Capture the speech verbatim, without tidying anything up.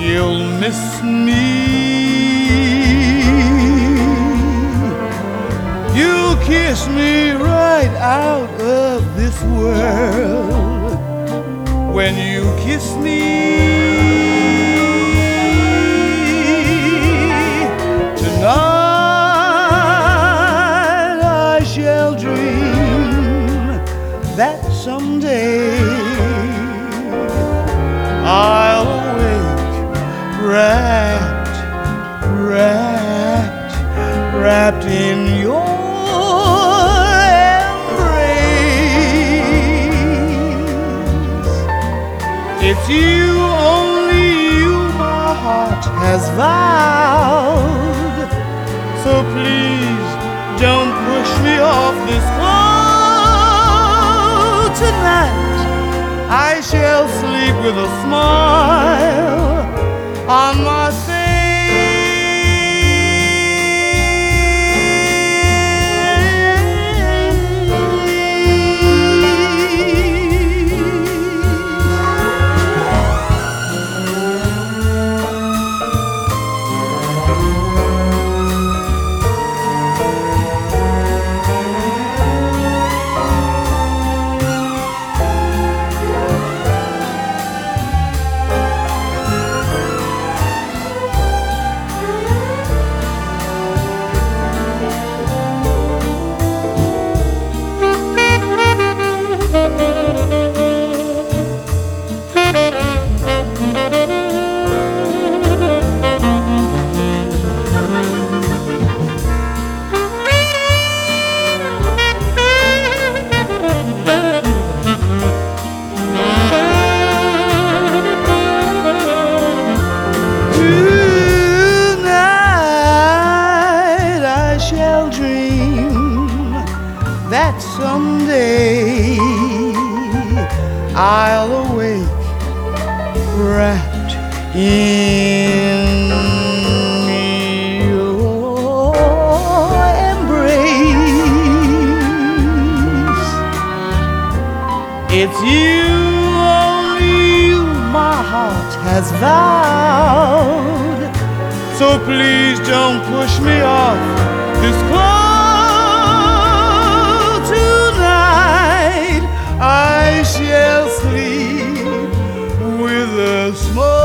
you'll miss me. You'll kiss me right out of this world when you kiss me. Tonight I shall dream that someday I'll awake wrapped, wrapped, wrapped in your embrace. It's you, only you, my heart has vowed. So please don't push me off this wall tonight. I shall sleep with a smile on my face. That someday I'll awake wrapped in your embrace. It's you, only you, my heart has vowed. So please don't push me off this cloud. I shall sleep with a smile